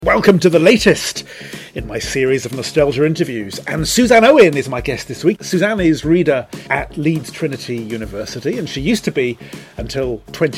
Welcome to the latest in my series of nostalgia interviews, and Suzanne Owen is my guest this week. Suzanne is reader at Leeds Trinity University, and she used to be, until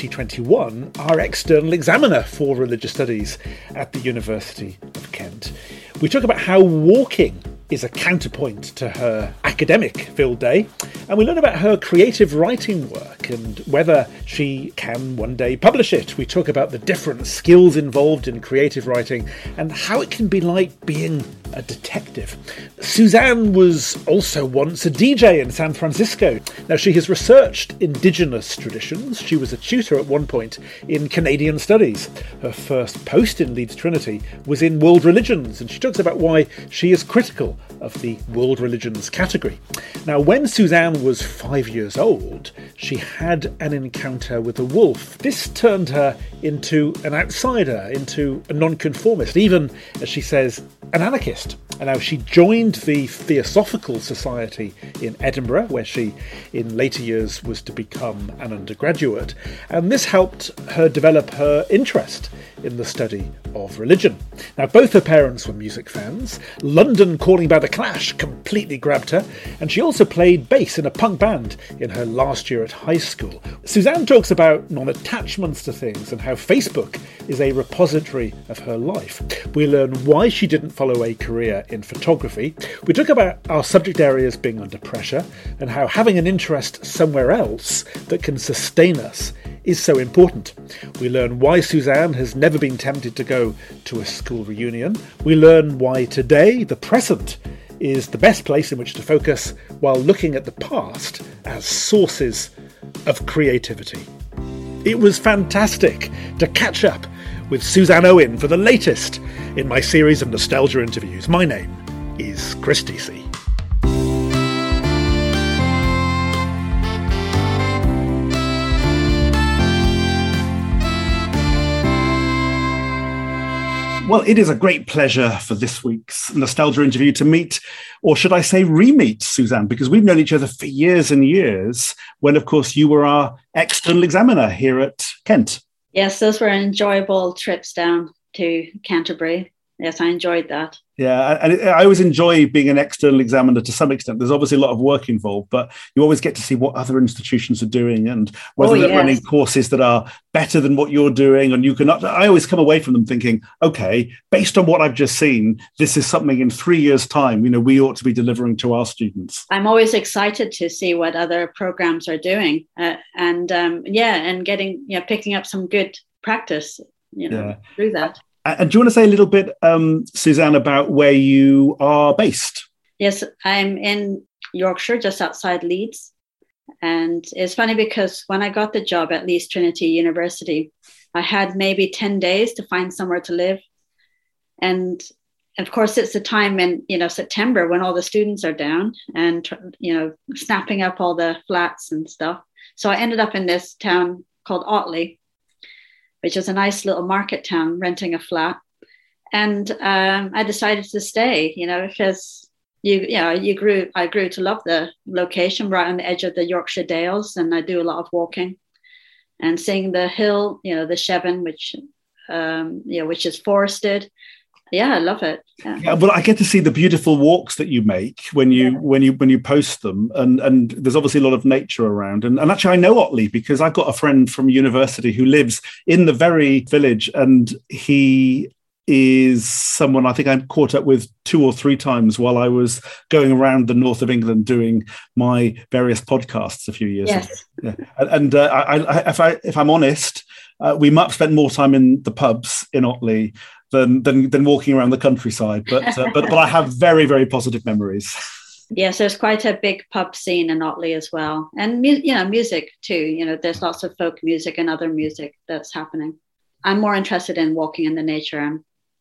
2021, our external examiner for religious studies at the University of Kent. We talk about how walking is a counterpoint to her academic-filled day, and we learn about her creative writing work and whether she can one day publish it. We talk about the different skills involved in creative writing and how it can be like being a detective. Suzanne was also once a DJ in San Francisco. Now, she has researched indigenous traditions. She was a tutor at one point in Canadian studies. Her first post in Leeds Trinity was in world religions, and she talks about why she is critical of the world religions category. Now, when Suzanne was 5 years old, she had an encounter with a wolf. This turned her into an outsider, into a nonconformist, even, as she says, an anarchist. And now she joined the Theosophical Society in Edinburgh, where she, in later years, was to become an undergraduate. And this helped her develop her interest in the study of religion. Now, both her parents were music fans. London Calling by the Clash completely grabbed her, and she also played bass in a punk band in her last year at high school. Suzanne talks about non-attachments to things and how Facebook is a repository of her life. We learn why she didn't follow a career in photography. We talk about our subject areas being under pressure and how having an interest somewhere else that can sustain us is so important. We learn why Suzanne has never been tempted to go to a school reunion. We learn why today, the present, is the best place in which to focus while looking at the past as sources of creativity. It was fantastic to catch up with Suzanne Owen for the latest in my series of nostalgia interviews. My name is Chris DC. Well, it is a great pleasure for this week's nostalgia interview to meet, or should I say re-meet, Suzanne, because we've known each other for years and years when, of course, you were our external examiner here at Kent. Yes, those were enjoyable trips down to Canterbury. Yes, I enjoyed that. Yeah, and I always enjoy being an external examiner to some extent. There's obviously a lot of work involved, but you always get to see what other institutions are doing and whether they're running courses that are better than what you're doing. And you can, I always come away from them thinking, okay, based on what I've just seen, this is something in 3 years' time, we ought to be delivering to our students. I'm always excited to see what other programs are doing and getting, picking up some good practice, through that. And do you want to say a little bit, Suzanne, about where you are based? Yes, I'm in Yorkshire, just outside Leeds. And it's funny because when I got the job at Leeds Trinity University, I had maybe 10 days to find somewhere to live. And of course, it's the time in, September when all the students are down and, snapping up all the flats and stuff. So I ended up in this town called Otley, which is a nice little market town, renting a flat. And I decided to stay, because I grew to love the location right on the edge of the Yorkshire Dales. And I do a lot of walking and seeing the hill, the Shevin, which is forested. Yeah, I love it. Yeah, well, I get to see the beautiful walks that you make when you post them, and there's obviously a lot of nature around. And actually, I know Otley because I've got a friend from university who lives in the very village, and he is someone I think I caught up with 2 or 3 times while I was going around the north of England doing my various podcasts a few years ago. Yeah. And if I'm honest, we might have spent more time in the pubs in Otley than walking around the countryside, but I have very, very positive memories. Yes, there's quite a big pub scene in Otley as well, and music too. There's lots of folk music and other music that's happening. I'm more interested in walking in the nature.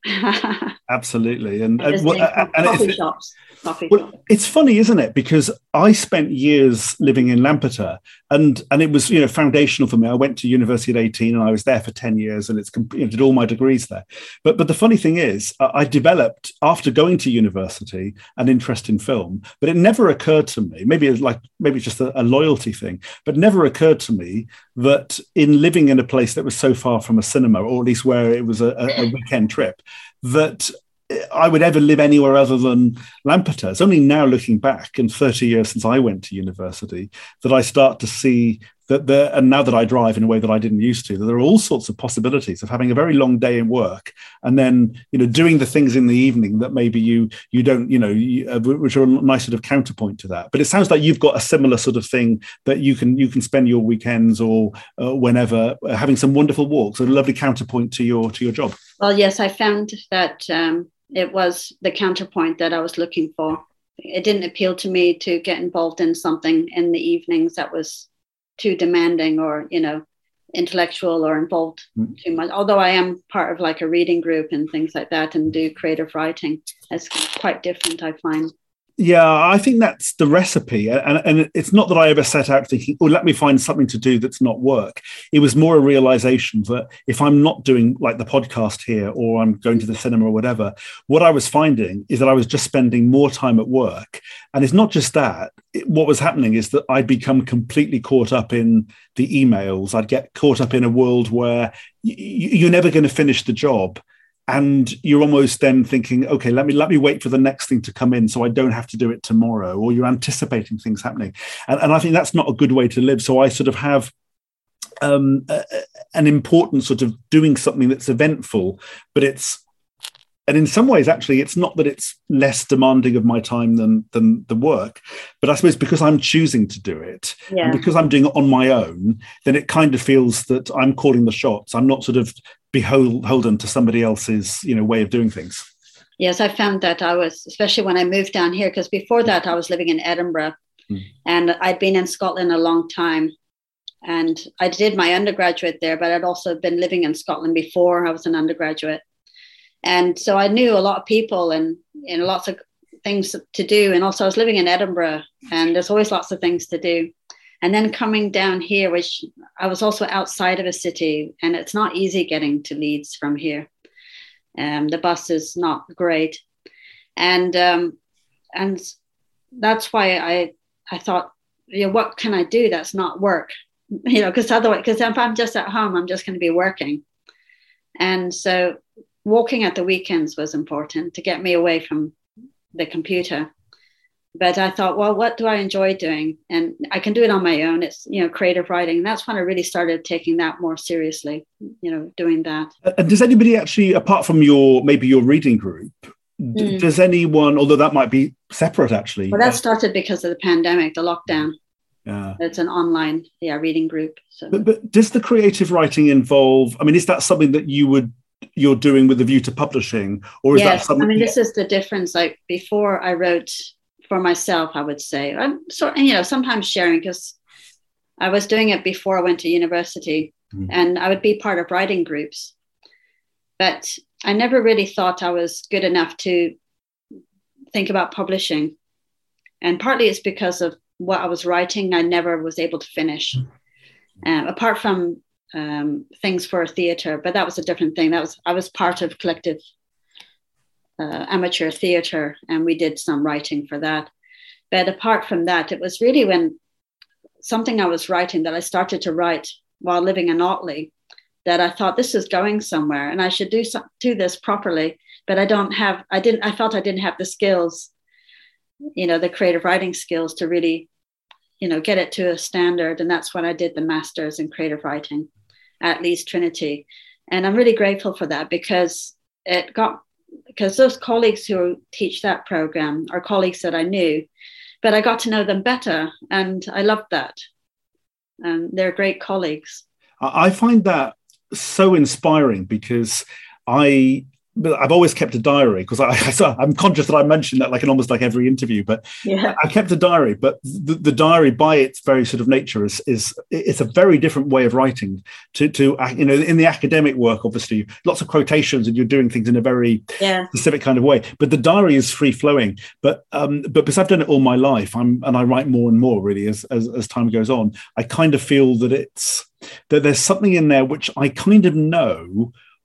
Absolutely, and coffee shops. It's funny, isn't it? Because I spent years living in Lampeter, and it was foundational for me. I went to university at 18, and I was there for 10 years, and did all my degrees there. But the funny thing is, I developed after going to university an interest in film, but it never occurred to me. Maybe it's just a loyalty thing, but it never occurred to me that in living in a place that was so far from a cinema, or at least where it was a weekend trip, that I would ever live anywhere other than Lampeter. It's only now, looking back, and 30 years since I went to university, that I start to see that and now that I drive in a way that I didn't used to, that there are all sorts of possibilities of having a very long day in work and then, doing the things in the evening that maybe you don't, which are a nice sort of counterpoint to that. But it sounds like you've got a similar sort of thing, that you can spend your weekends or whenever having some wonderful walks, a lovely counterpoint to your job. Well, yes, I found that it was the counterpoint that I was looking for. It didn't appeal to me to get involved in something in the evenings that was too demanding or, intellectual or involved too much. Although I am part of like a reading group and things like that and do creative writing, it's quite different, I find. Yeah, I think that's the recipe. And it's not that I ever set out thinking, let me find something to do that's not work. It was more a realization that if I'm not doing like the podcast here, or I'm going to the cinema or whatever, what I was finding is that I was just spending more time at work. And it's not just that. What was happening is that I'd become completely caught up in the emails. I'd get caught up in a world where you're never going to finish the job. And you're almost then thinking, okay, let me wait for the next thing to come in so I don't have to do it tomorrow, or you're anticipating things happening. And I think that's not a good way to live. So I sort of have an important sort of doing something that's eventful, but and in some ways, actually, it's not that it's less demanding of my time than the work, but I suppose because I'm choosing to do it, and because I'm doing it on my own, then it kind of feels that I'm calling the shots. I'm not sort of beholden to somebody else's, way of doing things. Yes, I found that I was, especially when I moved down here, because before that I was living in Edinburgh, and I'd been in Scotland a long time. And I did my undergraduate there, but I'd also been living in Scotland before I was an undergraduate. And so I knew a lot of people and lots of things to do. And also I was living in Edinburgh, and there's always lots of things to do. And then coming down here, which I was also outside of a city, and it's not easy getting to Leeds from here. The bus is not great. And that's why I thought, what can I do that's not work? Because if I'm just at home, I'm just going to be working. And so walking at the weekends was important to get me away from the computer. But I thought, well, what do I enjoy doing? And I can do it on my own. It's, creative writing. And that's when I really started taking that more seriously, doing that. And does anybody actually, apart from your reading group, does anyone, although that might be separate actually? Well, that started because of the pandemic, the lockdown. Yeah. It's an online reading group. So. But does the creative writing involve, is that something that you're doing with a view to publishing, or is that something? This is the difference. Like before I wrote for myself, I would say I'm sometimes sharing, because I was doing it before I went to university, and I would be part of writing groups, but I never really thought I was good enough to think about publishing. And partly it's because of what I was writing, I never was able to finish, apart from things for theatre, but that was a different thing. I was part of collective amateur theatre, and we did some writing for that. But apart from that, it was really when something I was writing that I started to write while living in Otley, that I thought this is going somewhere and I should do this properly. But I felt I didn't have the skills, the creative writing skills to really, get it to a standard. And that's when I did the master's in creative writing at Leeds Trinity. And I'm really grateful for that, because those colleagues who teach that program are colleagues that I knew, but I got to know them better, and I loved that. They're great colleagues. I find that so inspiring, because I've always kept a diary, because I'm conscious that I mentioned that like in almost like every interview, but I kept a diary. But the diary, by its very sort of nature, it's a very different way of writing to in the academic work, obviously lots of quotations and you're doing things in a very specific kind of way. But the diary is free flowing. But because I've done it all my life, and I write more and more really as time goes on, I kind of feel that there's something in there which I kind of know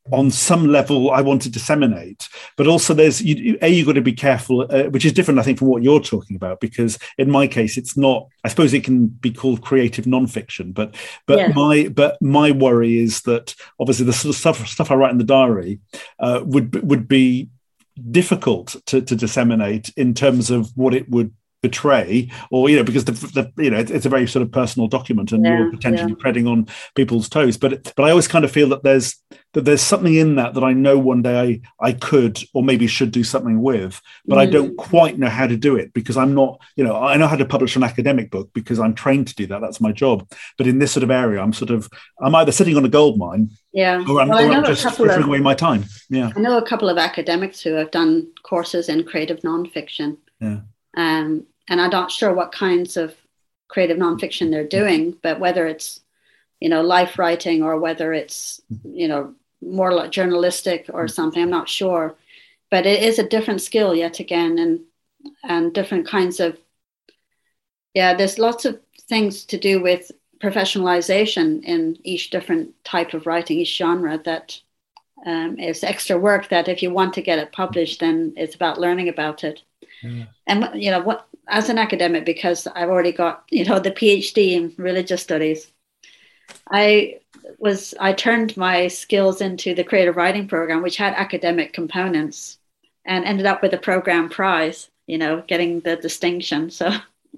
on some level I want to disseminate, but also you've got to be careful, which is different, I think, from what you're talking about, because in my case, it's not, I suppose it can be called creative nonfiction, but my worry is that obviously the sort of stuff I write in the diary would be difficult to disseminate in terms of what it would betray, or because it's a very sort of personal document, and you're potentially treading on people's toes. But I always kind of feel that there's something in that I know one day I could or maybe should do something with, but I don't quite know how to do it, because I'm not, I know how to publish an academic book because I'm trained to do that. That's my job. But in this sort of area, I'm either sitting on a gold mine, or I'm just frittering away my time. Yeah, I know a couple of academics who have done courses in creative nonfiction. Yeah. And I'm not sure what kinds of creative nonfiction they're doing, but whether it's, life writing, or whether it's, more like journalistic or something, I'm not sure. But it is a different skill yet again, and different kinds of, there's lots of things to do with professionalization in each different type of writing, each genre, that is extra work that if you want to get it published, then it's about learning about it. And what, as an academic, because I've already got the PhD in religious studies, I turned my skills into the creative writing program, which had academic components, and ended up with a program prize, getting the distinction. So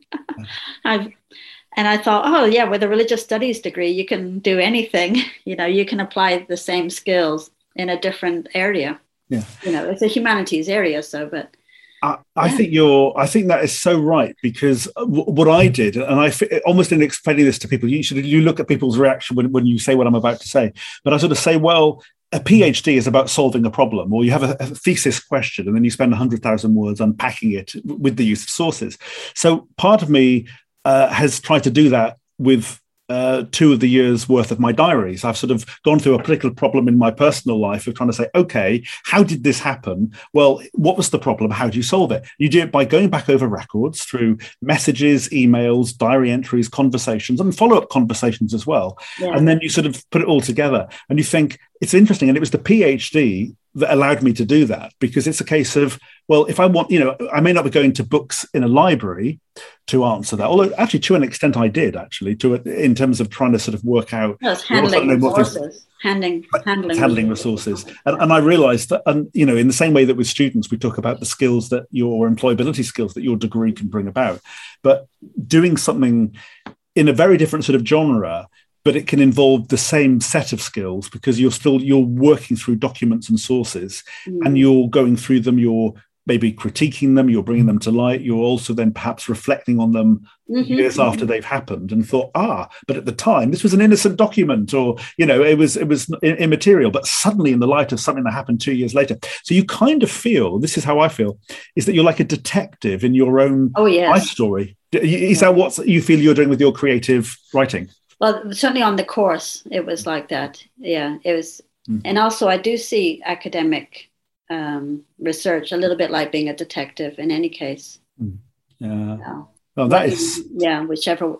I thought, with a religious studies degree, you can do anything. You can apply the same skills in a different area. It's a humanities area, but I think that is so right, because what I did, and almost in explaining this to people, you look at people's reaction when you say what I'm about to say, but I sort of say, well, a PhD is about solving a problem, or you have a thesis question and then you spend 100,000 words unpacking it with the use of sources. So part of me has tried to do that with 2 of the years worth of my diaries. I've sort of gone through a particular problem in my personal life of trying to say, okay, how did this happen? Well, what was the problem? How do you solve it? You do it by going back over records through messages, emails, diary entries, conversations, and follow-up conversations as well. Yeah. And then you sort of put it all together and you think, it's interesting. And it was the PhD that allowed me to do that, because it's a case of, well, if I want, I may not be going to books in a library to answer that, although actually to an extent I did in terms of trying to sort of work out handling resources. Handling resources. And I realized that, in the same way that with students, we talk about the skills that your employability skills that your degree can bring about, but doing something in a very different sort of genre, but it can involve the same set of skills, because you're working through documents and sources, and you're going through them, you're maybe critiquing them, you're bringing them to light, you're also then perhaps reflecting on them years after they've happened, and thought, but at the time this was an innocent document, or it was immaterial, but suddenly in the light of something that happened 2 years later. So you kind of feel, this is how I feel, is that you're like a detective in your own life story. Is that what you feel you're doing with your creative writing? Well, certainly on the course, it was like that. Yeah, it was. And also I do see academic research a little bit like being a detective in any case. Yeah. Well, that is. Yeah, whichever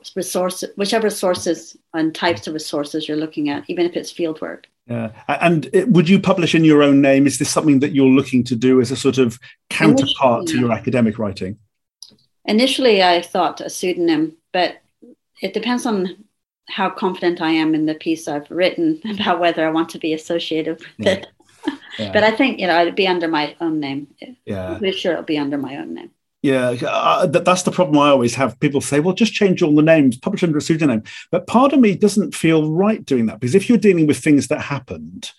sources and types of resources you're looking at, even if it's fieldwork. Yeah. And would you publish in your own name? Is this something that you're looking to do as a sort of counterpart to your academic writing? Initially, I thought a pseudonym, but it depends on how confident I am in the piece I've written about whether I want to be associated with it. Yeah. But I think, it'd be under my own name. Yeah. I'm pretty sure it'll be under my own name. Yeah, that's the problem I always have. People say, well, just change all the names, publish under a pseudonym. But part of me doesn't feel right doing that, because if you're dealing with things that happened,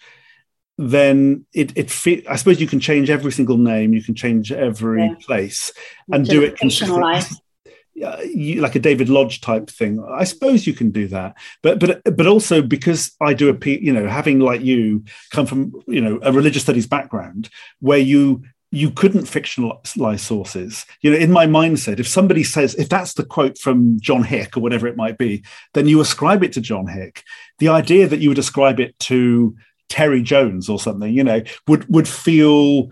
then I suppose you can change every single name, you can change every place, and do it consistently. Like a David Lodge type thing. I suppose you can do that, but also because I do having like you come from a religious studies background where you couldn't fictionalize sources. In my mindset, if somebody says, if that's the quote from John Hick or whatever it might be, then you ascribe it to John Hick. The idea that you would ascribe it to Terry Jones or something, would feel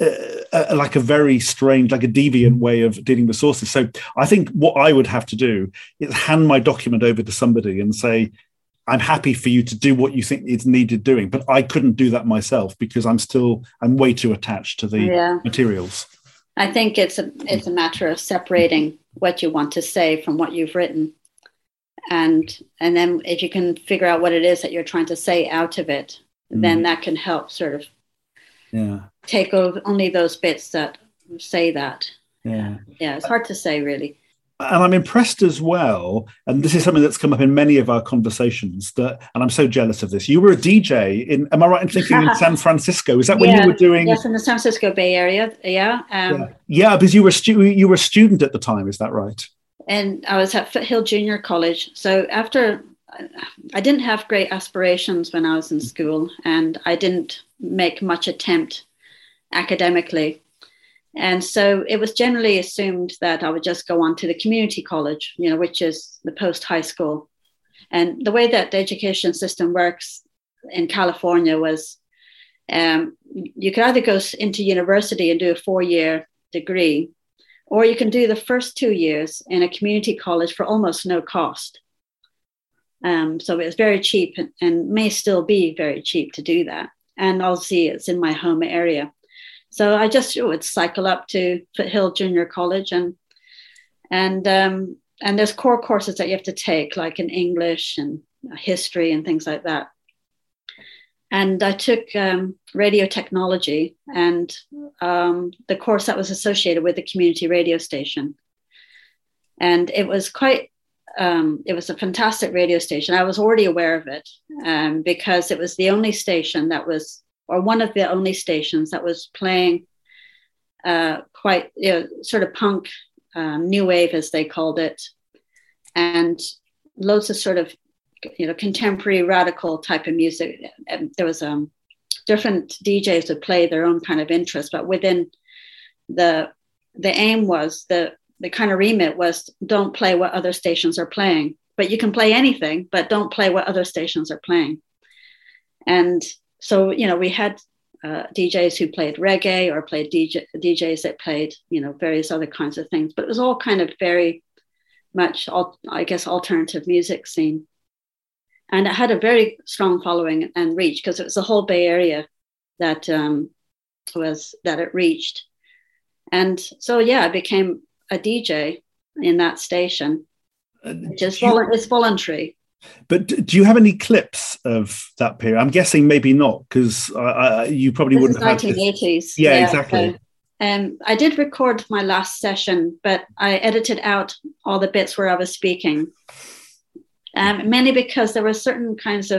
like a very strange, like a deviant way of dealing with sources. So I think what I would have to do is hand my document over to somebody and say, I'm happy for you to do what you think is needed doing, but I couldn't do that myself because I'm way too attached to the materials. I think it's a matter of separating what you want to say from what you've written. And then if you can figure out what it is that you're trying to say out of it, then that can help sort of take over only those bits that say that. Yeah, it's hard to say, really. And I'm impressed as well, and this is something that's come up in many of our conversations, and I'm so jealous of this. You were a DJ am I right in thinking in San Francisco? Is that when you were doing? Yes, in the San Francisco Bay Area, because you were a student at the time, is that right? And I was at Foothill Junior College. So after, I didn't have great aspirations when I was in school, and I didn't make much attempt academically. And so it was generally assumed that I would just go on to the community college, which is the post-high school. And the way that the education system works in California was you could either go into university and do a 4-year degree, or you can do the first 2 years in a community college for almost no cost. So it was very cheap and may still be very cheap to do that. And obviously it's in my home area. So I just would cycle up to Foothill Junior College, and there's core courses that you have to take, like in English and history and things like that. And I took radio technology and the course that was associated with the community radio station. And it was it was a fantastic radio station. I was already aware of it because it was the only station that was, or one of the only stations that was playing quite sort of punk, new wave, as they called it, and loads of sort of contemporary radical type of music. And there was different DJs would play their own kind of interest, but within the aim was the kind of remit was don't play what other stations are playing, but you can play anything, but don't play what other stations are playing. And so, we had DJs who played reggae or played DJs that played, various other kinds of things, but it was all kind of very much, I guess, alternative music scene. And it had a very strong following and reach because it was the whole Bay Area that it reached. And so, I became a DJ in that station, which is it's voluntary. But do you have any clips of that period? I'm guessing maybe not, because you probably wouldn't have 1980s. Yeah, exactly. I did record my last session, but I edited out all the bits where I was speaking, mainly because there were certain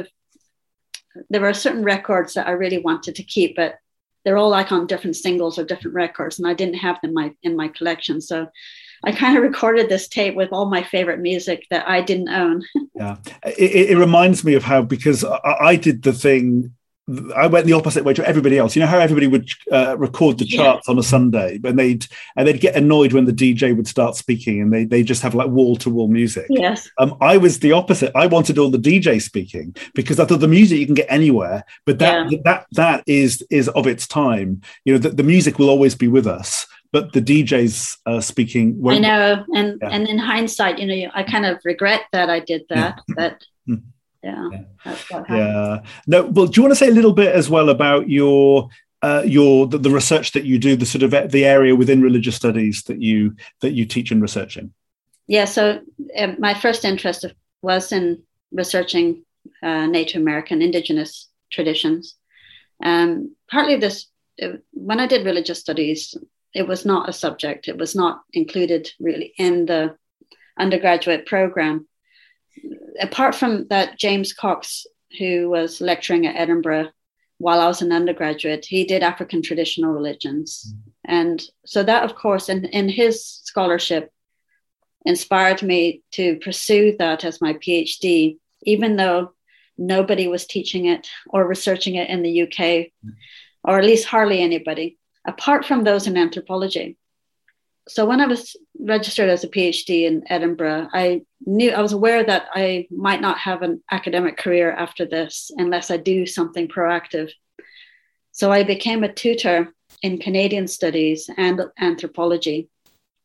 records that I really wanted to keep, but they're all like on different singles or different records, and I didn't have them in my collection. So I kind of recorded this tape with all my favorite music that I didn't own. Yeah, it reminds me of how, because I did the thing, I went the opposite way to everybody else. You know how everybody would record the charts on a Sunday, and they'd get annoyed when the DJ would start speaking, and they just have like wall to wall music. Yes. I was the opposite. I wanted all the DJ speaking because I thought the music you can get anywhere, but that is of its time. The music will always be with us, but the DJs speaking. I know, and in hindsight, I kind of regret that I did that, but. Yeah, that's what happened. Yeah. No, well, do you want to say a little bit as well about the research that you do, the sort of the area within religious studies that you teach and research in? Yeah. So my first interest was in researching Native American indigenous traditions. Partly when I did religious studies, it was not a subject. It was not included really in the undergraduate program. Apart from that, James Cox, who was lecturing at Edinburgh while I was an undergraduate, he did African traditional religions. And so that, of course, in his scholarship inspired me to pursue that as my PhD, even though nobody was teaching it or researching it in the UK, or at least hardly anybody, apart from those in anthropology. So when I was registered as a PhD in Edinburgh, I was aware that I might not have an academic career after this unless I do something proactive. So I became a tutor in Canadian studies and anthropology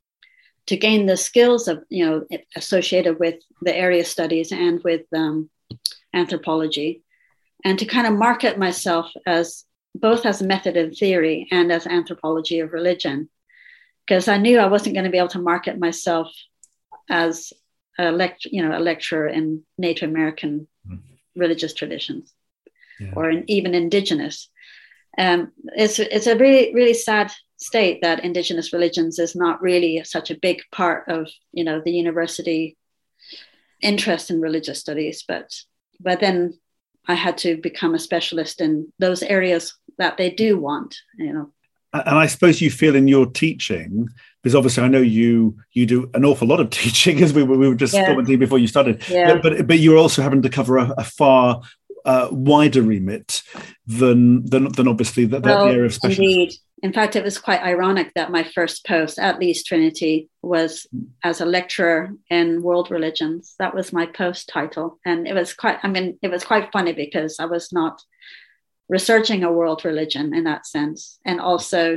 to gain the skills of, associated with the area studies and with anthropology, and to kind of market myself as both as a method and theory and as anthropology of religion, because I knew I wasn't going to be able to market myself as a lecturer in Native American religious traditions, or even indigenous. It's a really, really sad state that indigenous religions is not really such a big part of, the university interest in religious studies. But then I had to become a specialist in those areas that they do want, And I suppose you feel in your teaching, because obviously I know you do an awful lot of teaching, as we were just commenting before you started, but you're also having to cover a far wider remit than obviously that area of specialism. Indeed. In fact, it was quite ironic that my first post at Leeds Trinity was as a lecturer in world religions. That was my post title. And it was quite funny because I was not researching a world religion in that sense. And also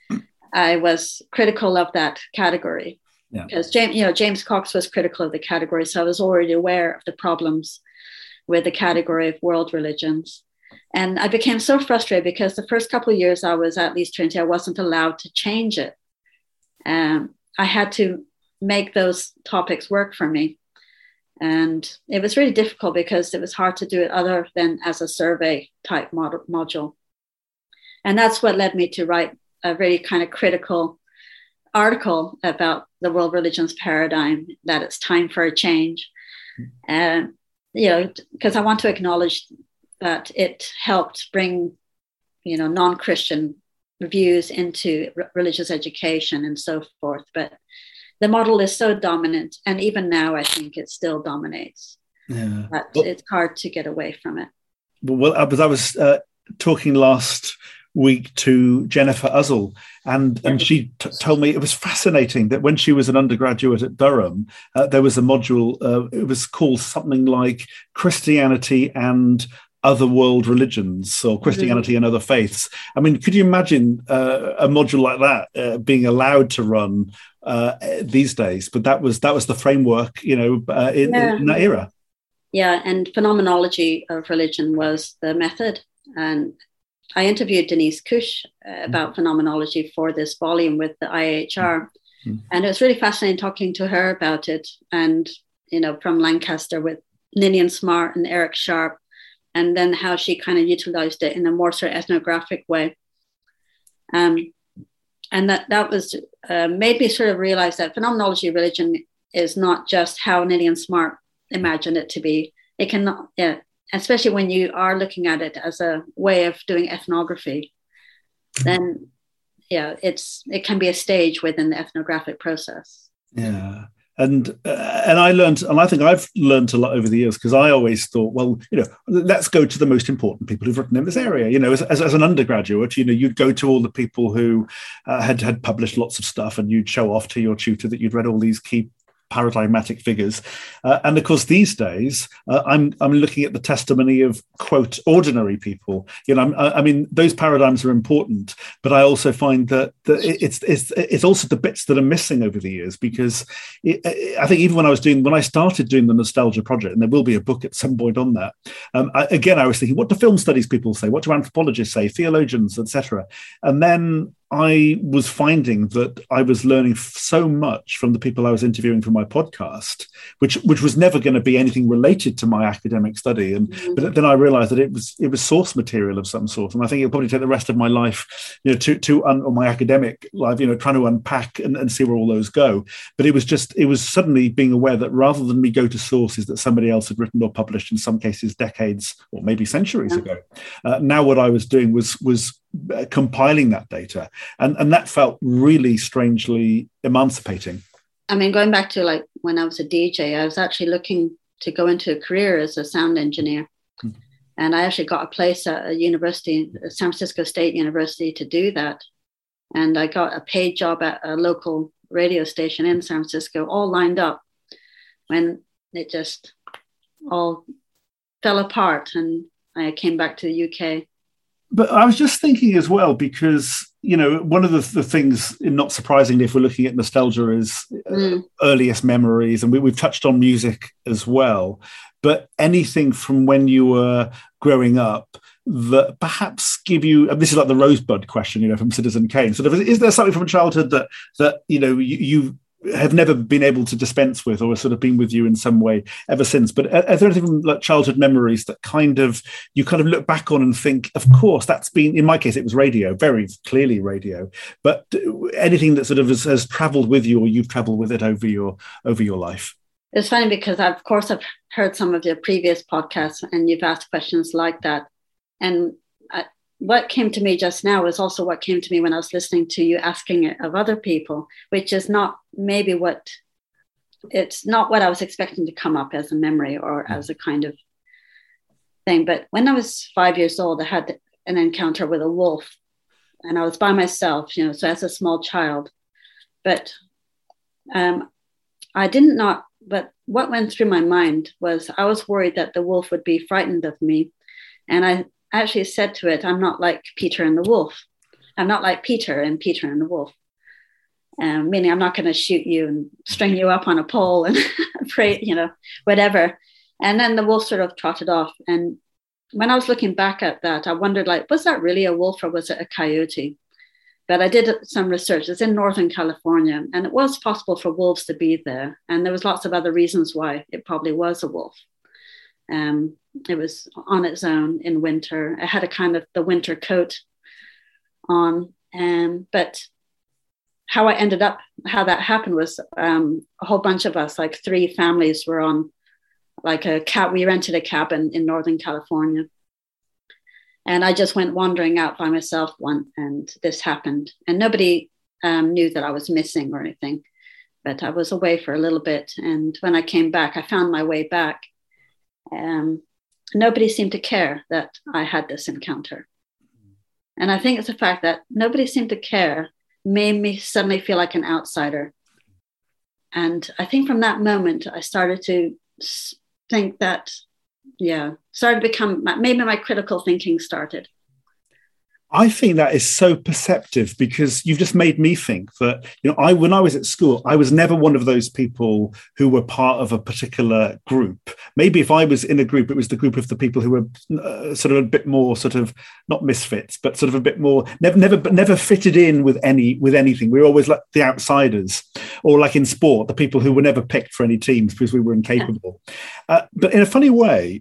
I was critical of that category because James Cox was critical of the category. So I was already aware of the problems with the category of world religions. And I became so frustrated because the first couple of years I was at Leeds Trinity, I wasn't allowed to change it. I had to make those topics work for me. And it was really difficult because it was hard to do it other than as a survey type module. And that's what led me to write a really kind of critical article about the world religions paradigm, that it's time for a change. And, because I want to acknowledge that it helped bring, non-Christian views into religious education and so forth. But the model is so dominant. And even now, I think it still dominates. Yeah. But it's hard to get away from it. Well, I was talking last week to Jennifer Uzzell, and she told me it was fascinating that when she was an undergraduate at Durham, there was a module, it was called something like Christianity and Other World Religions, or Christianity and Other Faiths. I mean, could you imagine a module like that being allowed to run these days? But that was the framework, in that era. Yeah, and phenomenology of religion was the method. And I interviewed Denise Cush about phenomenology for this volume with the IAHR. And it was really fascinating talking to her about it. And, from Lancaster with Ninian Smart and Eric Sharp, and then how she kind of utilized it in a more sort of ethnographic way. And that was made me sort of realize that phenomenology of religion is not just how Ninian Smart imagined it to be. It cannot, especially when you are looking at it as a way of doing ethnography, then it can be a stage within the ethnographic process. Yeah. And I learned, and I think I've learned a lot over the years, because I always thought, well, let's go to the most important people who've written in this area. As an undergraduate, you'd go to all the people who had published lots of stuff, and you'd show off to your tutor that you'd read all these key paradigmatic figures. And of course, these days, I'm looking at the testimony of, quote, ordinary people. I mean, those paradigms are important, but I also find that it's also the bits that are missing over the years, because I think even when I started doing the Nostalgia Project, and there will be a book at some point on that, I was thinking, what do film studies people say? What do anthropologists say? Theologians, etc. And then I was finding that I was learning so much from the people I was interviewing for my podcast, which was never going to be anything related to my academic study. But then I realized that it was source material of some sort. And I think it'll probably take the rest of my life, or my academic life, trying to unpack and see where all those go. But it was suddenly being aware that rather than me go to sources that somebody else had written or published, in some cases decades or maybe centuries ago, now what I was doing was compiling that data, and that felt really strangely emancipating. I mean, going back to like when I was a DJ, I was actually looking to go into a career as a sound engineer, and I actually got a place at a university, San Francisco State University, to do that. And I got a paid job at a local radio station in San Francisco, all lined up, when it just all fell apart, and I came back to the UK. But I was just thinking as well, because, one of the things, not surprisingly, if we're looking at nostalgia, is earliest memories. And we've touched on music as well. but anything from when you were growing up that perhaps give you, and this is like the rosebud question, from Citizen Kane, sort of, is there something from childhood that you have never been able to dispense with, or has sort of been with you in some way ever since? But are there anything from like childhood memories that you look back on and think, of course, that's been, in my case, it was radio, very clearly radio, but anything that sort of has traveled with you, or you've traveled with it over your life? It's funny because I've heard some of your previous podcasts and you've asked questions like that. And what came to me just now is also what came to me when I was listening to you asking it of other people, which is not maybe it's not what I was expecting to come up as a memory or as a kind of thing. But when I was 5 years old, I had an encounter with a wolf, and I was by myself, so as a small child. But but what went through my mind was I was worried that the wolf would be frightened of me. And I actually said to it, I'm not like Peter and the Wolf. I'm not like Peter and the Wolf. Meaning I'm not going to shoot you and string you up on a pole and pray, whatever. And then the wolf sort of trotted off. And when I was looking back at that, I wondered, was that really a wolf or was it a coyote? But I did some research. It's in Northern California, and it was possible for wolves to be there. And there was lots of other reasons why it probably was a wolf. It was on its own in winter. It had a kind of the winter coat on. But how that happened was a whole bunch of us, like 3 families were on like a cab. We rented a cabin in Northern California. And I just went wandering out by myself and this happened. And nobody knew that I was missing or anything, but I was away for a little bit. And when I came back, I found my way back. Nobody seemed to care that I had this encounter. And I think it's the fact that nobody seemed to care made me suddenly feel like an outsider. And I think from that moment, I started to think that, started to become, maybe my critical thinking started. I think that is so perceptive, because you've just made me think that, when I was at school, I was never one of those people who were part of a particular group. Maybe if I was in a group, it was the group of the people who were sort of a bit more sort of not misfits, but sort of a bit more never fitted in with anything. We were always like the outsiders, or like in sport, the people who were never picked for any teams because we were incapable. But in a funny way,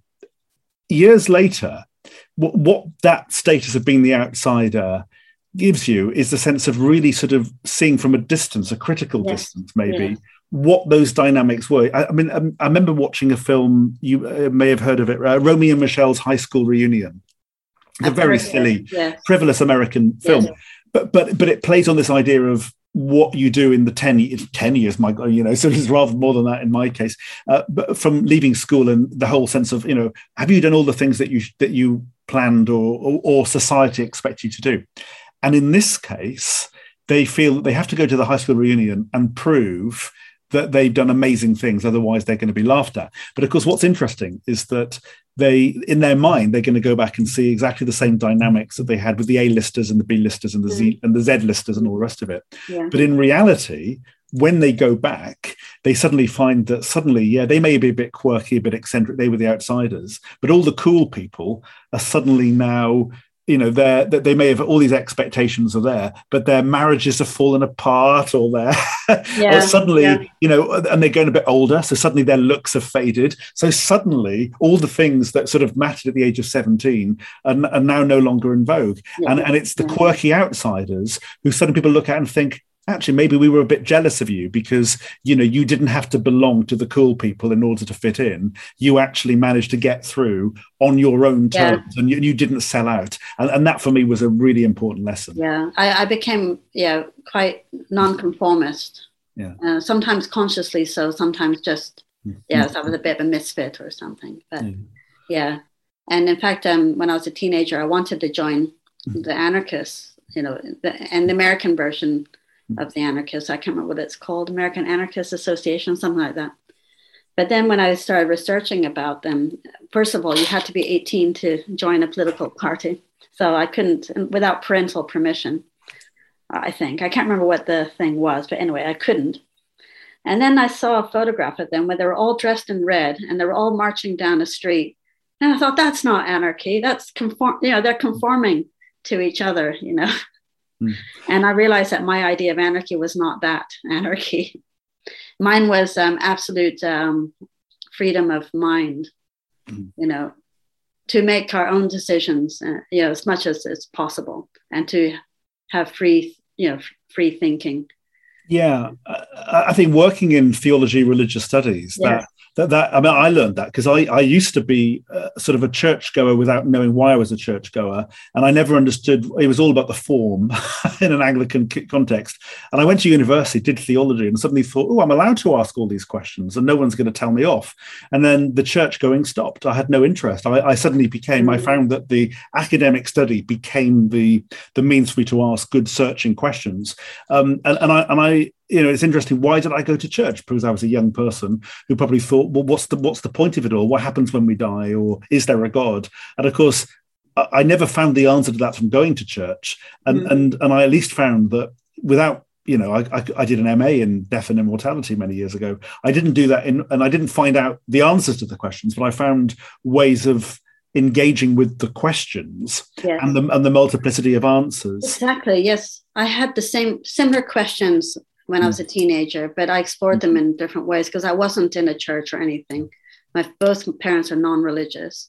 years later, what that status of being the outsider gives you is the sense of really sort of seeing from a distance, a critical distance, maybe, what those dynamics were. I mean, I remember watching a film, you may have heard of it, Romy and Michelle's High School Reunion. It's a very silly, frivolous American film. But it plays on this idea of what you do in the 10 years, my God, so it's rather more than that in my case. But from leaving school, and the whole sense of, have you done all the things that you planned or society expects you to do? And in this case, they feel that they have to go to the high school reunion and prove that they've done amazing things, otherwise they're going to be laughed at. But of course, what's interesting is that in their mind, they're going to go back and see exactly the same dynamics that they had with the A-listers and the B-listers and the Z-listers and all the rest of it. Yeah. But in reality, when they go back, they suddenly find that they may be a bit quirky, a bit eccentric. They were the outsiders, but all the cool people are suddenly now, they may have all these expectations are there, but their marriages have fallen apart, or or suddenly, and they're getting a bit older. So suddenly their looks have faded. So suddenly all the things that sort of mattered at the age of 17 are now no longer in vogue. Yeah. And it's the quirky outsiders who suddenly people look at and think, actually, maybe we were a bit jealous of you because, you didn't have to belong to the cool people in order to fit in. You actually managed to get through on your own terms, and you didn't sell out. And that for me was a really important lesson. Yeah, I became, quite nonconformist. Yeah. Sometimes consciously so, sometimes just, so I was a bit of a misfit or something. But And in fact, when I was a teenager, I wanted to join the anarchists, and the American version of the anarchists. I can't remember what it's called, American Anarchist Association, something like that. But then when I started researching about them, first of all, you had to be 18 to join a political party. So I couldn't, without parental permission, I think. I can't remember what the thing was, but anyway, I couldn't. And then I saw a photograph of them where they were all dressed in red and they were all marching down a street. And I thought, that's not anarchy. That's they're conforming to each other, And I realized that my idea of anarchy was not that anarchy. Mine was absolute freedom of mind, to make our own decisions, as much as it's possible, and to have free thinking. Yeah, I think working in theology, religious studies, Yes. I learned that because I used to be sort of a churchgoer without knowing why I was a churchgoer, and I never understood. It was all about the form in an Anglican context. And I went to university, did theology, and suddenly thought, oh, I'm allowed to ask all these questions, and no one's going to tell me off. And then the church going stopped. I had no interest. I suddenly became. I found that the academic study became the means for me to ask good, searching questions. And I it's interesting. Why did I go to church? Because I was a young person who probably thought, well, what's the point of it all? What happens when we die? Or is there a God? And of course, I never found the answer to that from going to church. And I at least found that without, I did an MA in death and immortality many years ago. I didn't do that and I didn't find out the answers to the questions, but I found ways of engaging with the questions. Yes. and the multiplicity of answers. Exactly. Yes. I had the similar questions when I was a teenager, but I explored them in different ways because I wasn't in a church or anything. Both parents are non-religious.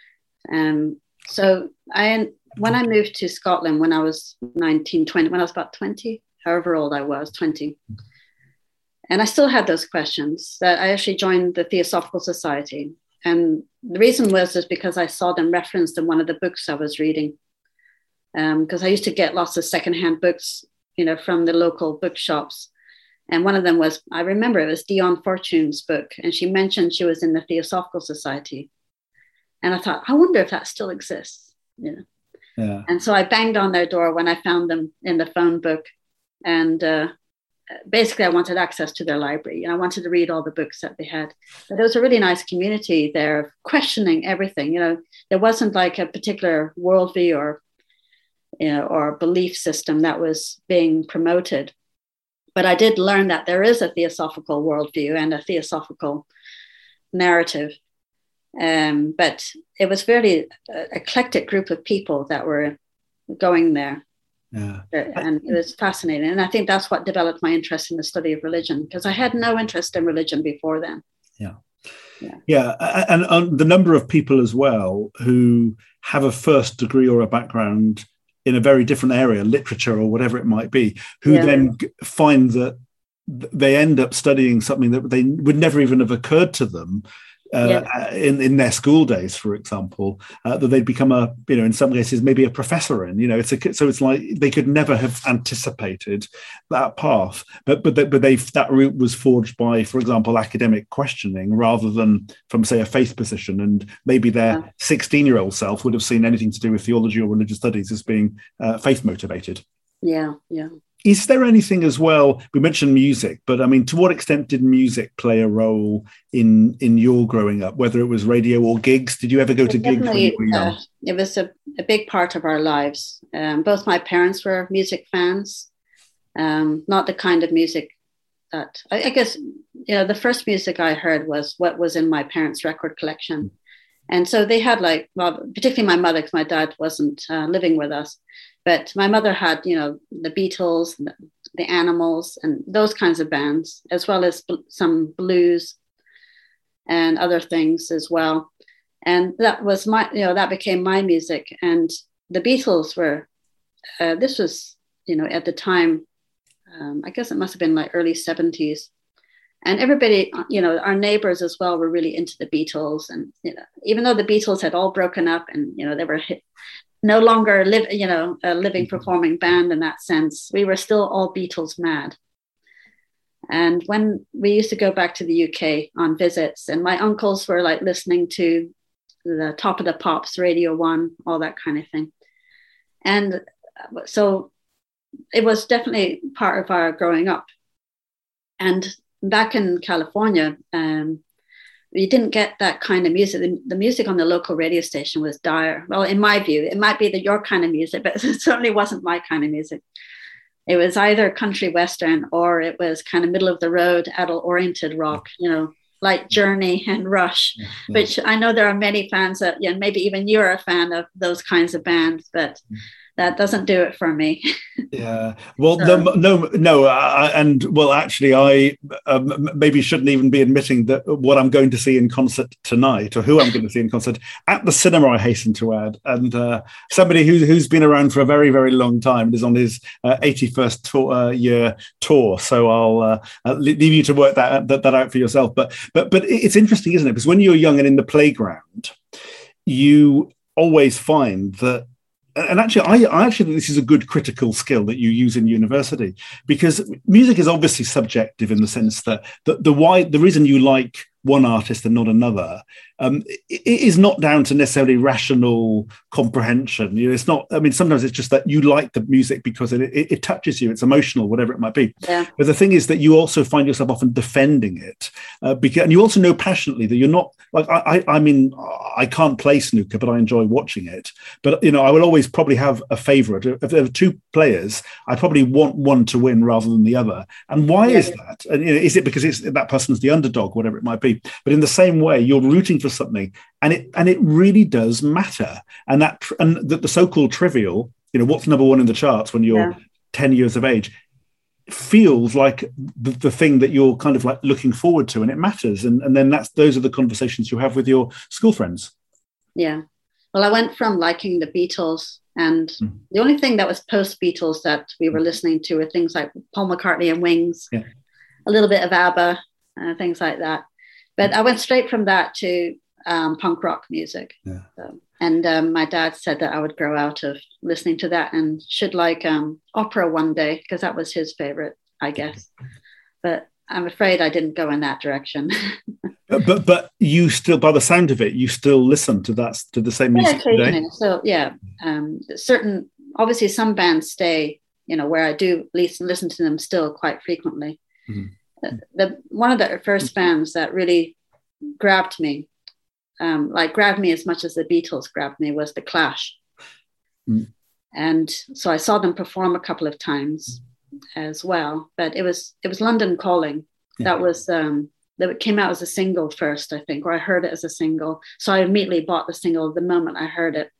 So when I moved to Scotland when I was 19, 20, when I was about 20, however old I was, 20, and I still had those questions, that I actually joined the Theosophical Society. And the reason was because I saw them referenced in one of the books I was reading. Because I used to get lots of secondhand books, from the local bookshops. And one of them was, I remember it was Dion Fortune's book. And she mentioned she was in the Theosophical Society. And I thought, I wonder if that still exists. Yeah. And so I banged on their door when I found them in the phone book. And basically I wanted access to their library. And I wanted to read all the books that they had. But there was a really nice community there of questioning everything. There wasn't like a particular worldview or belief system that was being promoted. But I did learn that there is a theosophical worldview and a theosophical narrative. But it was very eclectic group of people that were going there. Yeah. And it was fascinating. And I think that's what developed my interest in the study of religion, because I had no interest in religion before then. Yeah. And the number of people as well who have a first degree or a background in a very different area, literature or whatever it might be, who then find that they end up studying something that they would never even have occurred to them in their school days, for example, that they'd become in some cases maybe a professor in. It's like they could never have anticipated that path, but that route was forged by, for example, academic questioning rather than from, say, a faith position. And maybe their 16-year-old self would have seen anything to do with theology or religious studies as being faith motivated. Yeah. Is there anything as well? We mentioned music, but I mean, to what extent did music play a role in your growing up, whether it was radio or gigs? Did you ever go to gigs when you were young? It was a big part of our lives. Both my parents were music fans, not the kind of music that I guess, the first music I heard was what was in my parents' record collection. And so they had particularly my mother, because my dad wasn't living with us. But my mother had, the Beatles, the Animals, and those kinds of bands, as well as some blues and other things as well. And that was that became my music. And the Beatles were, this was, at the time, I guess it must have been like early 70s. And everybody, our neighbors as well were really into the Beatles. And, even though the Beatles had all broken up and, they were no longer a living performing band in that sense, we were still all Beatles mad. And when we used to go back to the UK on visits, and my uncles were like listening to the Top of the Pops, Radio 1, all that kind of thing. And so it was definitely part of our growing up. And back in California, you didn't get that kind of music. The music on the local radio station was dire. Well, in my view, it might be your kind of music, but it certainly wasn't my kind of music. it was either country western or it was kind of middle of the road, adult oriented rock, like Journey and Rush, which I know there are many fans of, maybe even you're a fan of those kinds of bands, but that doesn't do it for me. Yeah. Well, no. And well, actually, I maybe shouldn't even be admitting that what I'm going to see in concert tonight, or who I'm going to see in concert at the cinema, I hasten to add, and somebody who's been around for a very, very long time and is on his 81st year tour. So I'll leave you to work that out for yourself. But it's interesting, isn't it? Because when you're young and in the playground, you always find that. And actually, I actually think this is a good critical skill that you use in university, because music is obviously subjective in the sense that the reason you like one artist and not another it is not down to necessarily rational comprehension. It's not. I mean, sometimes it's just that you like the music because it touches you. It's emotional, whatever it might be. Yeah. But the thing is that you also find yourself often defending it, and you also know passionately that you're not like I mean, I can't play snooker, but I enjoy watching it. But I will always probably have a favourite. If there are two players, I probably want one to win rather than the other. And why is that? And is it because that person's the underdog, whatever it might be? But in the same way, you're rooting for something, and it really does matter. And the so-called trivial, what's number one in the charts when you're 10 years of age, feels like the thing that you're kind of like looking forward to, and it matters. And then those are the conversations you have with your school friends. Yeah. Well, I went from liking the Beatles, and the only thing that was post-Beatles that we were listening to were things like Paul McCartney and Wings, a little bit of ABBA, things like that. But I went straight from that to punk rock music. Yeah. And my dad said that I would grow out of listening to that and should like opera one day, because that was his favorite, I guess. But I'm afraid I didn't go in that direction. but you still, by the sound of it, you still listen to the same music today? So obviously some bands stay, where I do listen to them still quite frequently. Mm-hmm. One of the first bands that really grabbed me as much as the Beatles grabbed me, was The Clash. And so I saw them perform a couple of times as well, but it was London Calling. That was that came out as a single first, I think, or I heard it as a single. So I immediately bought the single the moment I heard it.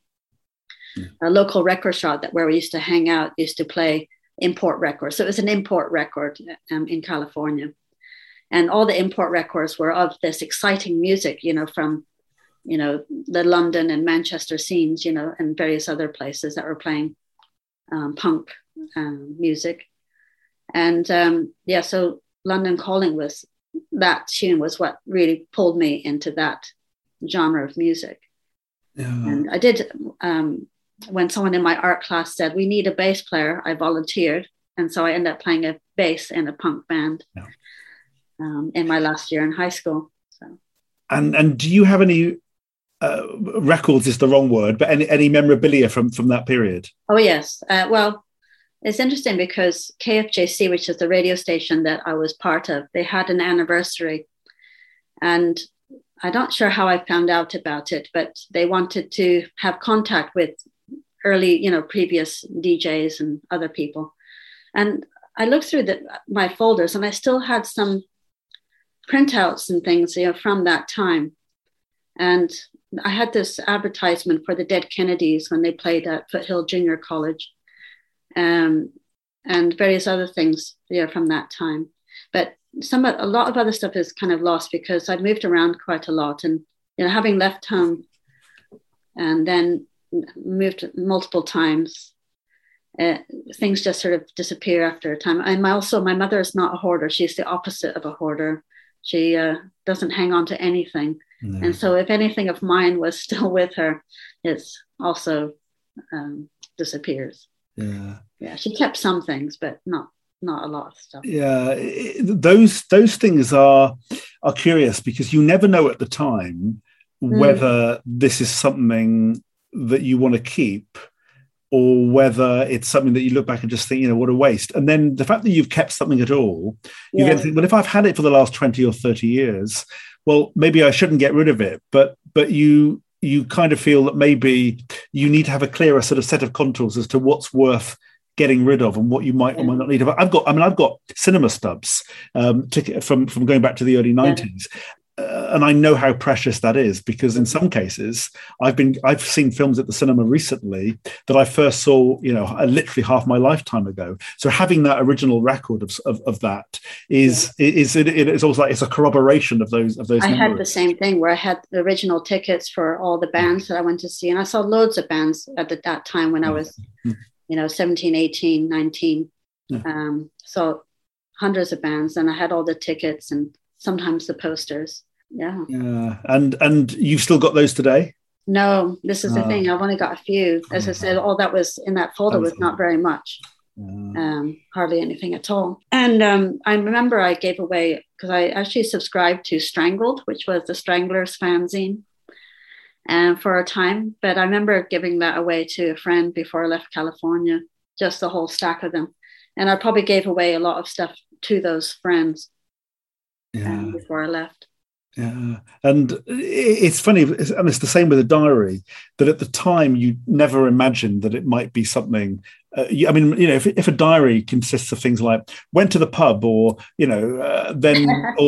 A local record shop where we used to hang out used to play import records. So it was an import record in California. And all the import records were of this exciting music, from the London and Manchester scenes, and various other places that were playing punk music. And so London Calling that tune was what really pulled me into that genre of music. Yeah. And I did, when someone in my art class said, we need a bass player, I volunteered. And so I ended up playing a bass in a punk band in my last year in high school. So. And do you have any records is the wrong word, but any memorabilia from that period? Oh, yes. Well, it's interesting because KFJC, which is the radio station that I was part of, they had an anniversary. And I'm not sure how I found out about it, but they wanted to have contact with early, previous DJs and other people. And I looked through my folders, and I still had some printouts and things, from that time. And I had this advertisement for the Dead Kennedys when they played at Foothill Junior College, and various other things from that time. But a lot of other stuff is kind of lost because I moved around quite a lot, and having left home and then moved multiple times, things just sort of disappear after a time. And my mother is not a hoarder. She's the opposite of a hoarder. She doesn't hang on to anything. No. And so if anything of mine was still with her, it's also disappears. Yeah. She kept some things, but not a lot of stuff. Yeah, those things are curious because you never know at the time whether this is something that you want to keep or whether it's something that you look back and just think, what a waste. And then the fact that you've kept something at all, you get to think, well, if I've had it for the last 20 or 30 years, well, maybe I shouldn't get rid of it. But you kind of feel that maybe you need to have a clearer sort of set of contours as to what's worth getting rid of and what you might or might not need. I've got cinema stubs ticket from going back to the early 90s. And I know how precious that is, because in some cases I've seen films at the cinema recently that I first saw, literally half my lifetime ago. So having that original record of that is it's almost like it's a corroboration of those. I had the same thing where I had the original tickets for all the bands that I went to see, and I saw loads of bands at that time when I was 17, 18, 19. So hundreds of bands, and I had all the tickets and sometimes the posters. Yeah. And you've still got those today? No, this is the thing. I've only got a few. As I said, all that was in that folder was not very much. Hardly anything at all. And I remember I gave away, because I actually subscribed to Strangled, which was the Stranglers fanzine, for a time. But I remember giving that away to a friend before I left California, just a whole stack of them. And I probably gave away a lot of stuff to those friends before I left. Yeah, and it's funny, and it's the same with a diary, that at the time you never imagined that it might be something. If a diary consists of things like went to the pub, or then,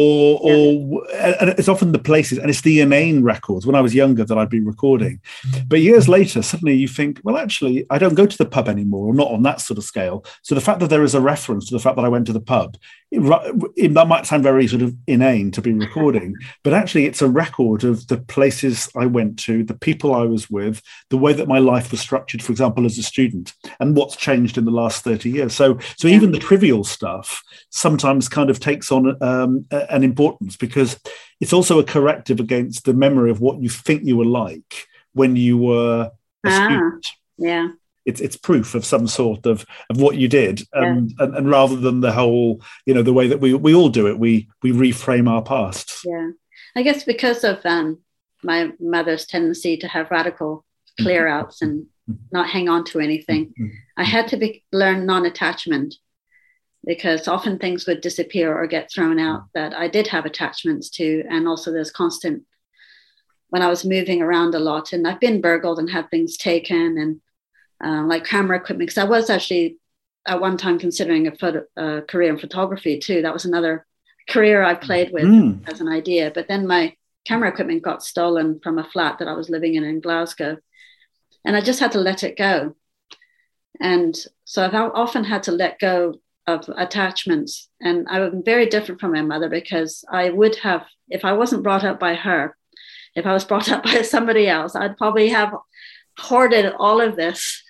or and it's often the places, and it's the inane records when I was younger that I'd be recording. But years later, suddenly you think, well, actually, I don't go to the pub anymore, or not on that sort of scale. So the fact that there is a reference to the fact that I went to the pub, that might sound very sort of inane to be recording, but actually it's a record of the places I went to, the people I was with, the way that my life was structured, for example, as a student, and what's changed in the last 30 years. So even the trivial stuff sometimes kind of takes on an importance, because it's also a corrective against the memory of what you think you were like when you were a student. Yeah. It's proof of some sort of what you did, and rather than the whole, the way that we all do it, we reframe our past. Yeah, I guess because of my mother's tendency to have radical clear outs and not hang on to anything, I had to learn non-attachment, because often things would disappear or get thrown out that I did have attachments to. And also there's constant, when I was moving around a lot, and I've been burgled and had things taken, and like camera equipment, because I was actually at one time considering a career in photography too. That was another career I played with as an idea. But then my camera equipment got stolen from a flat that I was living in Glasgow, and I just had to let it go. And so I've often had to let go of attachments. And I'm very different from my mother, because I would have, if I wasn't brought up by her, if I was brought up by somebody else, I'd probably have hoarded all of this,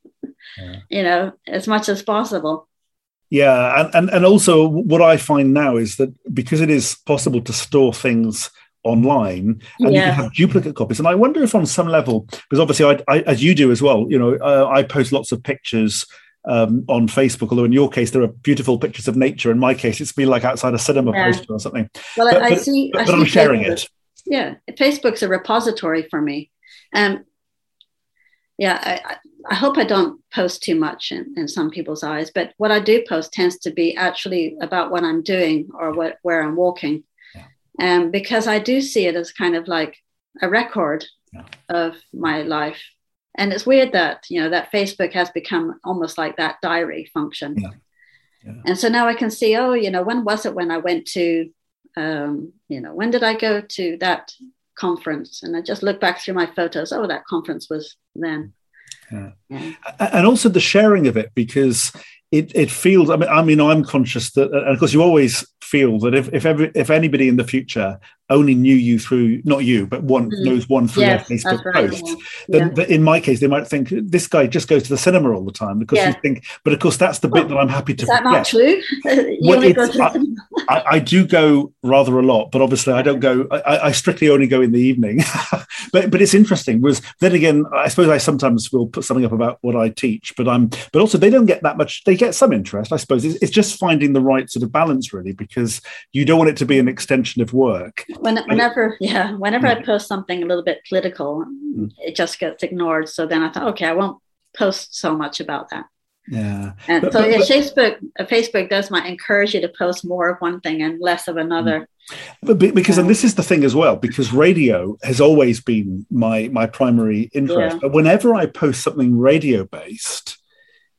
as much as possible. Yeah, and also what I find now is that because it is possible to store things online, and you can have duplicate copies, and I wonder if on some level, because obviously I as you do as well, I post lots of pictures on Facebook, although in your case there are beautiful pictures of nature. In my case, it's been like outside a cinema poster or something. Well, but I'm sharing it. Yeah, Facebook's a repository for me. I hope I don't post too much in some people's eyes, but what I do post tends to be actually about what I'm doing or where I'm walking. Because I do see it as kind of like a record of my life. And it's weird that, that Facebook has become almost like that diary function. And so now I can see, when was it when I went to, when did I go to that conference? And I just look back through my photos. Oh, that conference was then. And also the sharing of it, because it feels, I'm conscious that, and of course you always feel that if anybody in the future only knew you through, not you, but knows one through their Facebook posts, then in my case, they might think this guy just goes to the cinema all the time, because you think, but of course that's the bit that I'm happy to forget. Is that not true? I do go rather a lot, but obviously I don't go, I strictly only go in the evening. but it's interesting, was then again, I suppose I sometimes will put something up about what I teach, but also they don't get that much, they get some interest, I suppose. It's just finding the right sort of balance, really, because you don't want it to be an extension of work. Whenever I post something a little bit political, it just gets ignored. So then I thought, okay, I won't post so much about that. Yeah. And Facebook might encourage you to post more of one thing and less of another. But because, and this is the thing as well, because radio has always been my primary interest. But whenever I post something radio based,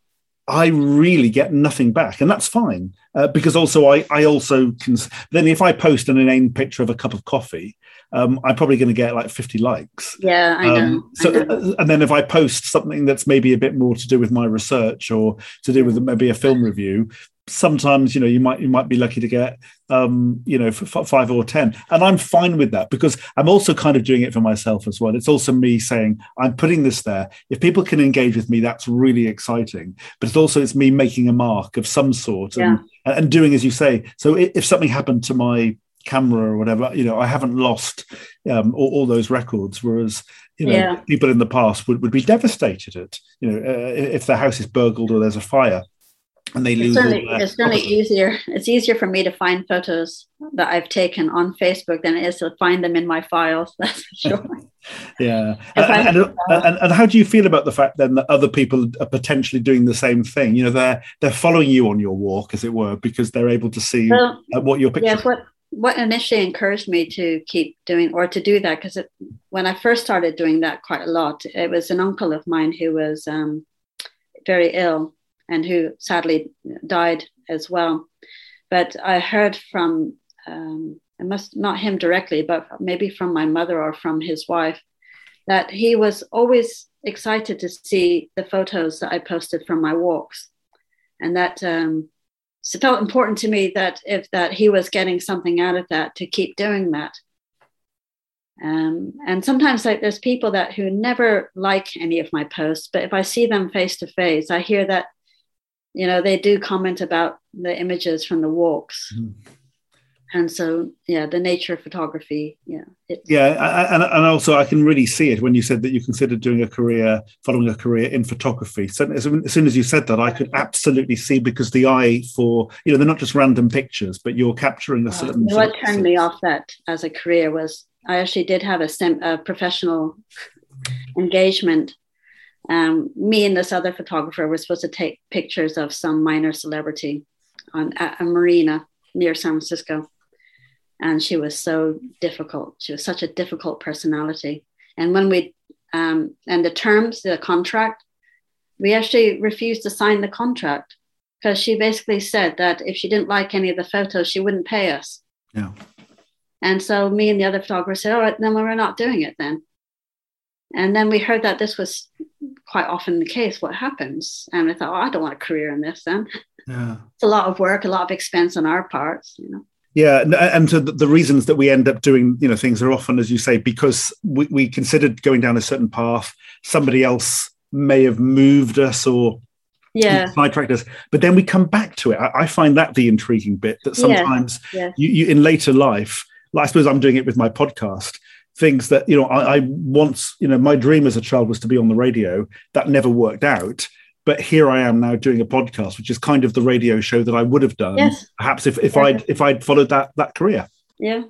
I really get nothing back, and that's fine because also I also can. Then if I post an inane picture of a cup of coffee, I'm probably going to get like 50 likes. Yeah, I know. And then if I post something that's maybe a bit more to do with my research or to do with maybe a film review, sometimes you might be lucky to get 5 or 10, and I'm fine with that because I'm also kind of doing it for myself as well. It's also me saying I'm putting this there. If people can engage with me, that's really exciting, but it's me making a mark of some sort and doing as you say. So if something happened to my camera or whatever, I haven't lost all those records, whereas people in the past would be devastated at if their house is burgled or there's a fire. And they lose. It's certainly easier. It's easier for me to find photos that I've taken on Facebook than it is to find them in my files. That's for sure. Yeah. And how do you feel about the fact then that other people are potentially doing the same thing? They're following you on your walk, as it were, because they're able to see what your picture. Yes. What initially encouraged me to keep doing or to do that, because when I first started doing that quite a lot, it was an uncle of mine who was very ill, and who sadly died as well. But I heard from, not him directly, but maybe from my mother or from his wife, that he was always excited to see the photos that I posted from my walks. And that it felt important to me that he was getting something out of that to keep doing that. And sometimes there's people who never like any of my posts, but if I see them face to face, I hear that they do comment about the images from the walks. Mm. And so, the nature of photography. And also I can really see it when you said that you considered following a career in photography. So as soon as you said that, I could absolutely see, because the eye for, they're not just random pictures, but you're capturing a certain. What turned me off that as a career was I actually did have a professional engagement. Me and this other photographer were supposed to take pictures of some minor celebrity at a marina near San Francisco. And she was so difficult. She was such a difficult personality. And when and the contract, we actually refused to sign the contract because she basically said that if she didn't like any of the photos, she wouldn't pay us. Yeah. And so me and the other photographer said, all right, then we're not doing it then. And then we heard that this was quite often the case. What happens? And I thought, I don't want a career in this then. Yeah. It's a lot of work, a lot of expense on our parts, Yeah, and so the reasons that we end up doing, things are often, as you say, because we considered going down a certain path. Somebody else may have moved us or sidetracked us, but then we come back to it. I find that the intriguing bit, that sometimes you in later life, I suppose I'm doing it with my podcast, things that, I once, my dream as a child was to be on the radio. That never worked out. But here I am now doing a podcast, which is kind of the radio show that I would have done, perhaps if I'd followed that career. Yeah.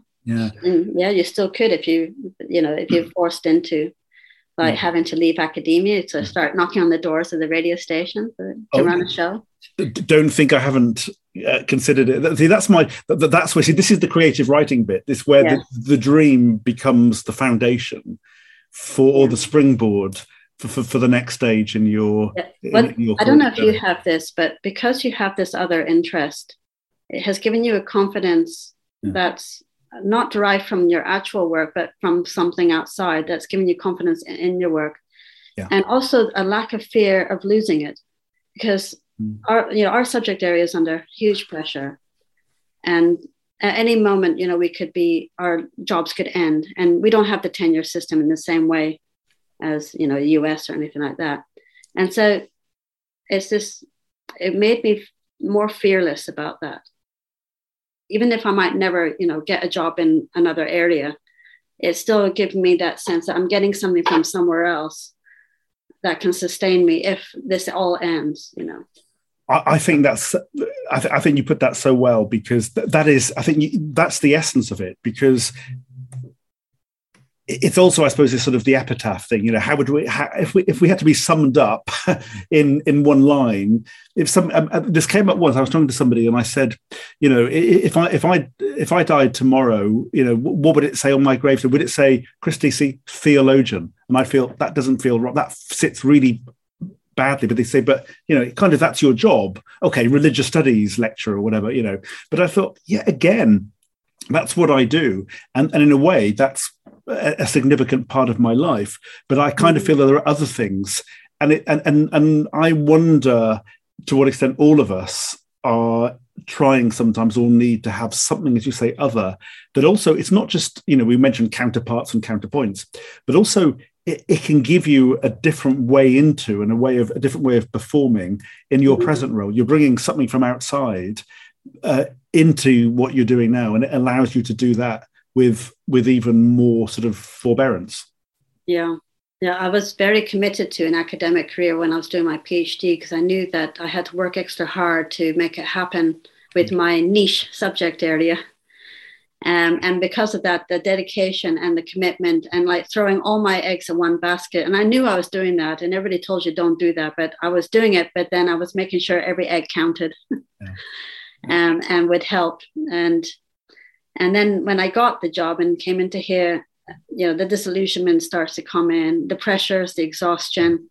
You still could if you're forced into having to leave academia to start knocking on the doors of the radio station to run a show. Don't think I haven't considered it. See, that's where this is the creative writing bit. This where the dream becomes the foundation or the springboard for the next stage in your. I don't know if you have this, but because you have this other interest, it has given you a confidence that's not derived from your actual work, but from something outside that's given you confidence in your work, and also a lack of fear of losing it, because our subject area is under huge pressure, and at any moment, our jobs could end, and we don't have the tenure system in the same way as the US or anything like that. And so it made me more fearless about that. Even if I might never, get a job in another area, it still gives me that sense that I'm getting something from somewhere else that can sustain me if this all ends, I think I think you put that so well, because that is, I think that's the essence of it, because it's also, I suppose, it's sort of the epitaph thing. How would if we had to be summed up in one line? This came up once. I was talking to somebody and I said, if I died tomorrow, what would it say on my gravestone? Would it say Christy C. theologian? And I feel that doesn't feel right. That sits really badly, but they say, but, kind of that's your job. Okay, religious studies lecturer or whatever, But I thought, yeah, again, that's what I do. And in a way, that's a significant part of my life. But I kind of feel that there are other things. And I wonder to what extent all of us are trying sometimes or need to have something, as you say, other, that also it's not just, we mentioned counterparts and counterpoints, but also it can give you a different way into and a different way of performing in your present role. You're bringing something from outside into what you're doing now, and it allows you to do that with even more sort of forbearance. Yeah, I was very committed to an academic career when I was doing my PhD, because I knew that I had to work extra hard to make it happen with my niche subject area. And because of that, the dedication and the commitment, and like throwing all my eggs in one basket. And I knew I was doing that, and everybody told you don't do that, but I was doing it. But then I was making sure every egg counted. Yeah. And would help. And then when I got the job and came into here, the disillusionment starts to come in, the pressures, the exhaustion.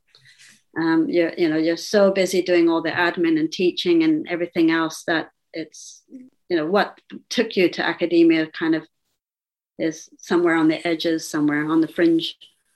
You're so busy doing all the admin and teaching and everything else that it's, what took you to academia kind of is somewhere on the edges, somewhere on the fringe.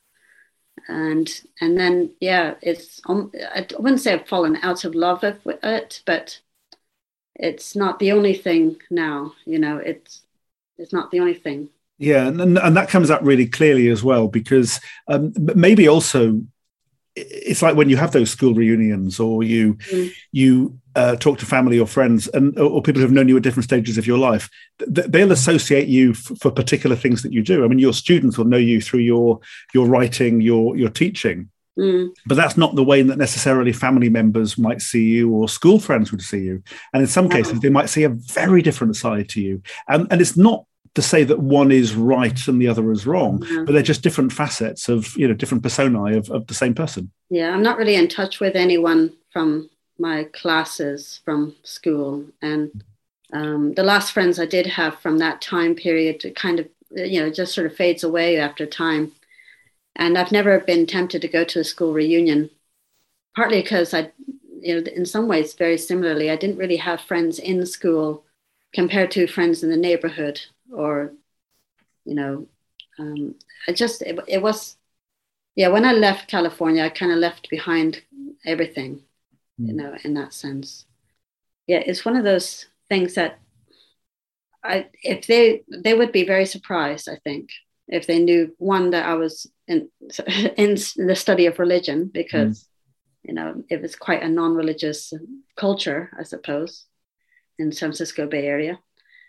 And then, it's, I wouldn't say I've fallen out of love with it, but it's not the only thing now, it's not the only thing. Yeah, and that comes up really clearly as well, because maybe also it's like when you have those school reunions, or you talk to family or friends, or people who've known you at different stages of your life, they'll associate you for particular things that you do. I mean, your students will know you through your writing, your teaching. But that's not the way that necessarily family members might see you or school friends would see you. And in some cases, they might see a very different side to you. And it's not to say that one is right and the other is wrong, but they're just different facets of, different personae of the same person. Yeah, I'm not really in touch with anyone from my classes from school. And the last friends I did have from that time period, it kind of, just sort of fades away after time. And I've never been tempted to go to a school reunion, partly because in some ways, very similarly, I didn't really have friends in school compared to friends in the neighborhood, or, it was, when I left California, I kind of left behind everything, in that sense. Yeah, it's one of those things that if they would be very surprised, I think, if they knew, one, that I was in the study of religion, because, it was quite a non-religious culture, I suppose, in San Francisco Bay Area.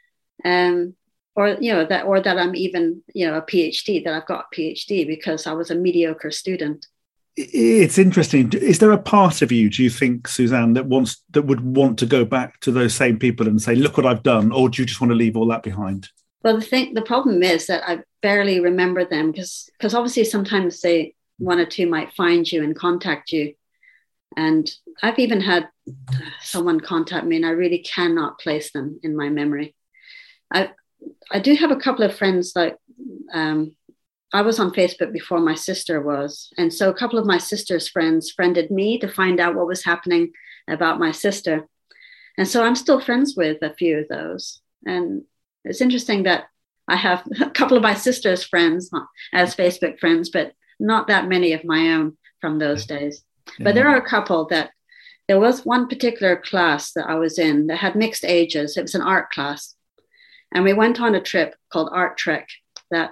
Or that I'm even, a PhD, that I've got a PhD because I was a mediocre student. It's interesting. Is there a part of you, do you think, Suzanne, that would want to go back to those same people and say, look what I've done, or do you just want to leave all that behind? Well, the problem is that I barely remember them, because obviously sometimes one or two might find you and contact you. And I've even had someone contact me and I really cannot place them in my memory. I do have a couple of friends, like I was on Facebook before my sister was. And so a couple of my sister's friends friended me to find out what was happening about my sister. And so I'm still friends with a few of those. And it's interesting that I have a couple of my sister's friends as Facebook friends, but not that many of my own from those days. Yeah. But there are a couple there was one particular class that I was in that had mixed ages. It was an art class. And we went on a trip called Art Trek that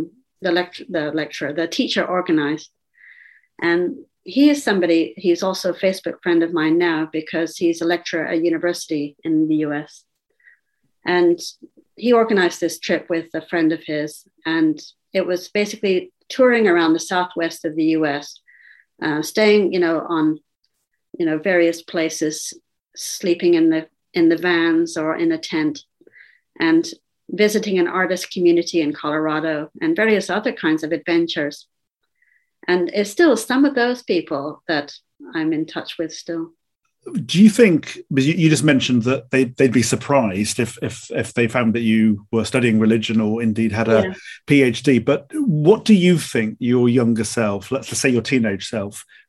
the teacher organized. And he's also a Facebook friend of mine now, because he's a lecturer at a university in the US. And he organized this trip with a friend of his. And it was basically touring around the southwest of the US, staying, on, various places, sleeping in the vans or in a tent, and visiting an artist community in Colorado, and various other kinds of adventures. And it's still some of those people that I'm in touch with still. Do you think, because you just mentioned that they'd be surprised if they found that you were studying religion or indeed had a PhD, but what do you think your younger self, let's say your teenage self,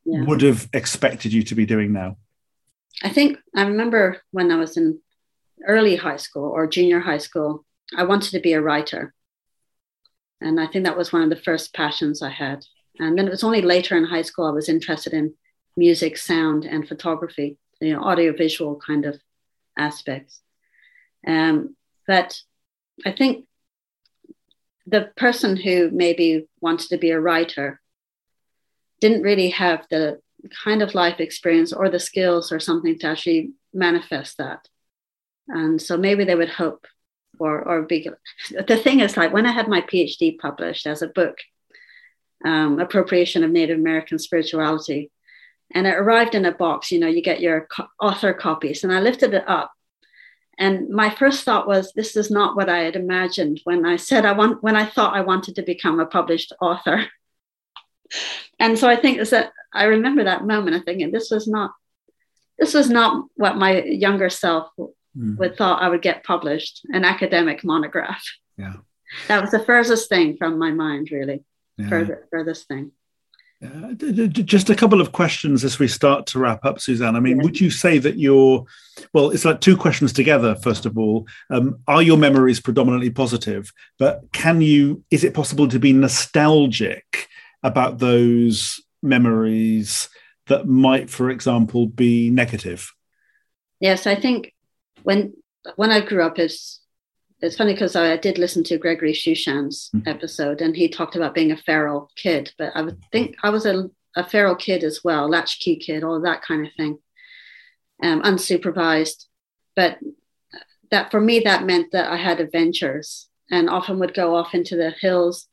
would have expected you to be doing now? I think I remember when I was in early high school or junior high school, I wanted to be a writer. And I think that was one of the first passions I had. And then it was only later in high school I was interested in music, sound, and photography, audiovisual kind of aspects. But I think the person who maybe wanted to be a writer didn't really have the kind of life experience or the skills or something to actually manifest that. And so maybe they would hope or be. The thing is, like, when I had my PhD published as a book, Appropriation of Native American Spirituality, and it arrived in a box, you get your author copies, and I lifted it up. And my first thought was, this is not what I had imagined when I thought I wanted to become a published author. And so I think is that I remember that moment of thinking, this was not what my younger self would thought I would get published, an academic monograph. Yeah. That was the furthest thing from my mind, really. Yeah. Furthest thing. Just a couple of questions as we start to wrap up, Suzanne. I mean, would you say that it's like two questions together, first of all. Are your memories predominantly positive? But is it possible to be nostalgic about those memories that might, for example, be negative? Yes, I think when I grew up, it's funny because I did listen to Gregory Shushan's episode, and he talked about being a feral kid. But I would think I was a feral kid as well, latchkey kid, all that kind of thing, unsupervised. But that for me, that meant that I had adventures and often would go off into the hills,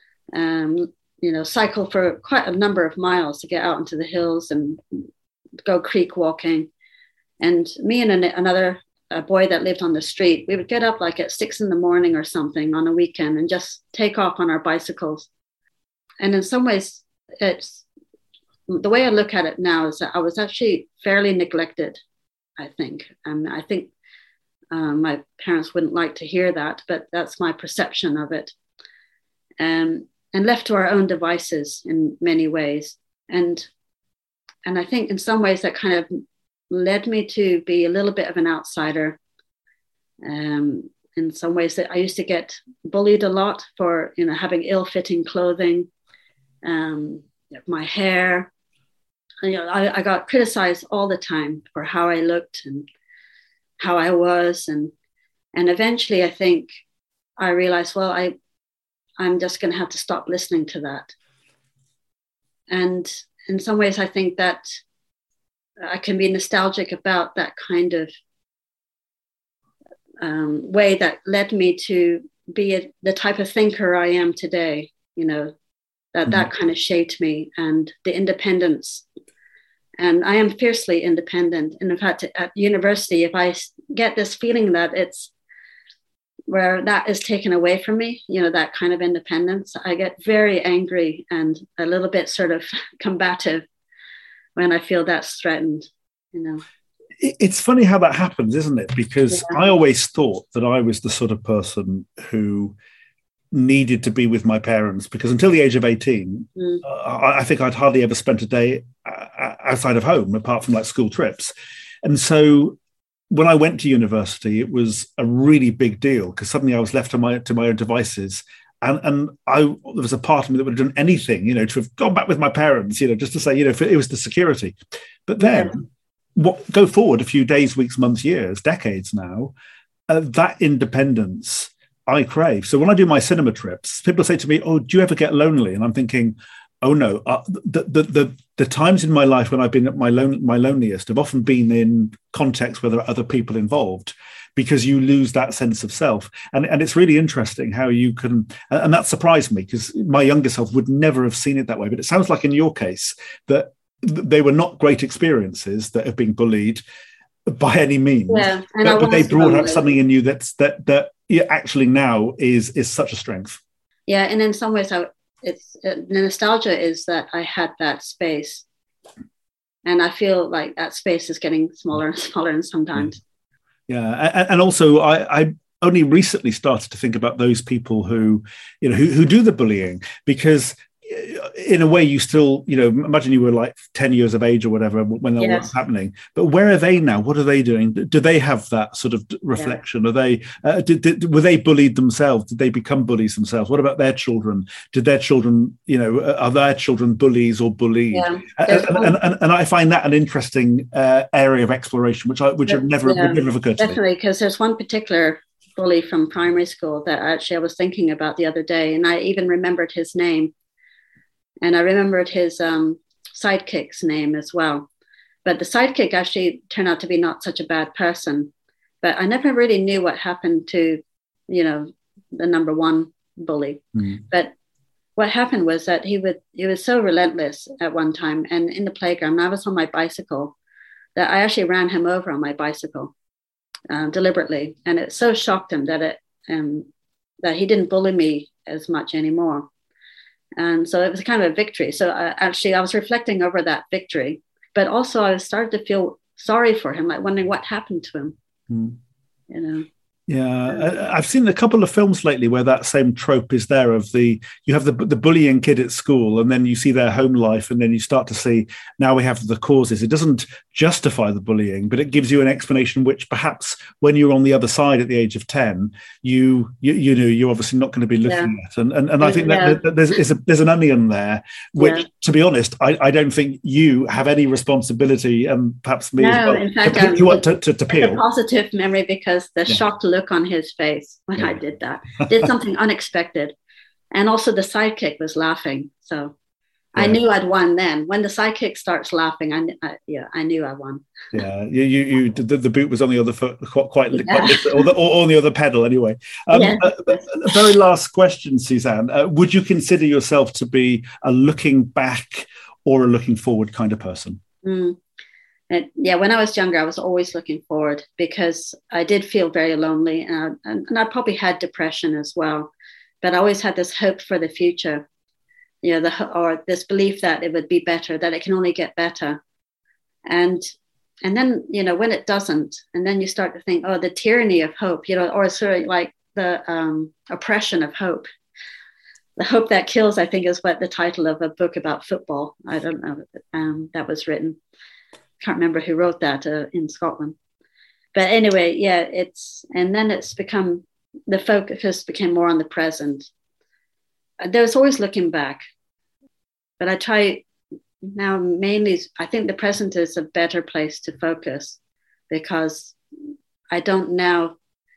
cycle for quite a number of miles to get out into the hills and go creek walking. And me and another boy that lived on the street, we would get up like at 6 a.m. or something on a weekend and just take off on our bicycles. And in some ways, it's the way I look at it now is that I was actually fairly neglected, I think. And I think my parents wouldn't like to hear that, but that's my perception of it. And left to our own devices in many ways. And I think in some ways that kind of led me to be a little bit of an outsider. In some ways that I used to get bullied a lot for, having ill-fitting clothing, my hair. I got criticized all the time for how I looked and how I was. And eventually I think I realized, well, I'm just going to have to stop listening to that. And in some ways, I think that I can be nostalgic about that kind of way that led me to be the type of thinker I am today, that kind of shaped me, and the independence. And I am fiercely independent. And in fact, at university, if I get this feeling that it's where that is taken away from me, that kind of independence, I get very angry and a little bit sort of combative when I feel that's threatened, It's funny how that happens, isn't it? Because I always thought that I was the sort of person who needed to be with my parents, because until the age of 18, I think I'd hardly ever spent a day outside of home, apart from like school trips. And so when I went to university, it was a really big deal because suddenly I was left to my own devices. And there was a part of me that would have done anything, to have gone back with my parents, just to say, if it was the security. But then go forward a few days, weeks, months, years, decades now, that independence I crave. So when I do my cinema trips, people say to me, oh, do you ever get lonely? And I'm thinking, oh no, the times in my life when I've been at my loneliest have often been in contexts where there are other people involved, because you lose that sense of self. And it's really interesting how you can, and that surprised me because my younger self would never have seen it that way. But it sounds like in your case that they were not great experiences that have been bullied by any means, but they brought up something in you that actually now is such a strength. Yeah, and in some ways, the nostalgia is that I had that space, and I feel like that space is getting smaller and smaller, and sometimes. Yeah, and also I only recently started to think about those people who do the bullying, because in a way, you still, imagine you were like 10 years of age or whatever when all that's happening. But where are they now? What are they doing? Do they have that sort of reflection? Are they, were they bullied themselves? Did they become bullies themselves? What about their children? Did their children, are their children bullies or bullied? Yeah. And I find that an interesting area of exploration, which would never have occurred to me. Definitely, because there's one particular bully from primary school that actually I was thinking about the other day, and I even remembered his name. And I remembered his sidekick's name as well. But the sidekick actually turned out to be not such a bad person. But I never really knew what happened to, the number one bully. Mm. But what happened was that he was so relentless at one time. And in the playground, I was on my bicycle, that I actually ran him over on my bicycle deliberately. And it so shocked him that he didn't bully me as much anymore. And so it was kind of a victory. So I was reflecting over that victory, but also I started to feel sorry for him, like wondering what happened to him. Mm. Yeah, I've seen a couple of films lately where that same trope is there of you have the bullying kid at school, and then you see their home life, and then you start to see now we have the causes. It doesn't justify the bullying, but it gives you an explanation which perhaps when you're on the other side at the age of 10, you're obviously not going to be looking at. And I think that there's an onion there, which to be honest, I don't think you have any responsibility, and perhaps me as well, in fact, to peel. A positive memory, because the shocked look on his face when I did that. Did something unexpected. And also the sidekick was laughing. So I knew I'd won then. When the sidekick starts laughing, I knew I won. Yeah, the boot was on the other foot, quite or on the other pedal anyway. Very last question, Suzanne. Would you consider yourself to be a looking back or a looking forward kind of person? When I was younger, I was always looking forward, because I did feel very lonely, and I probably had depression as well. But I always had this hope for the future, or this belief that it would be better, that it can only get better. And then, when it doesn't, and then you start to think, oh, the tyranny of hope, or sort of like the oppression of hope. The Hope That Kills, I think, is what the title of a book about football. I don't know, that was written. Can't remember who wrote that in Scotland. But anyway, it's become, the focus became more on the present. There's always looking back, but I try now mainly, I think the present is a better place to focus, because I don't now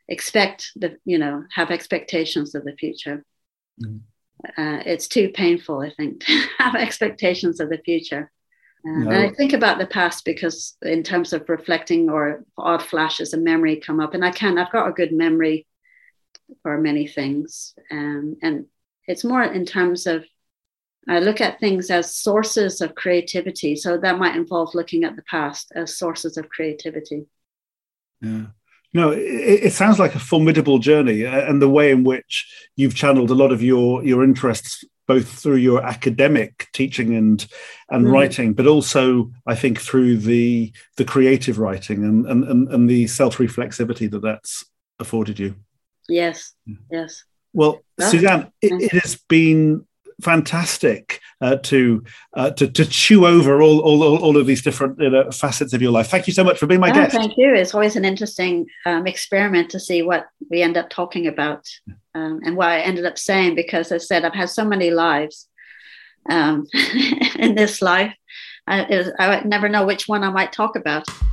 have expectations of the future. Mm. It's too painful, I think, to have expectations of the future. And I think about the past, because in terms of reflecting, or odd flashes of memory come up, and I've got a good memory for many things. And it's more in terms of, I look at things as sources of creativity. So that might involve looking at the past as sources of creativity. Yeah. No, it sounds like a formidable journey, and the way in which you've channeled a lot of your interests, both through your academic teaching and writing, but also I think through the creative writing and the self-reflexivity that's afforded you. Yes. Well, Suzanne, it has been fantastic to chew over all of these different facets of your life. Thank you so much for being my guest. Thank you. It's always an interesting experiment to see what we end up talking about and what I ended up saying, because as I said, I've had so many lives in this life. I never know which one I might talk about.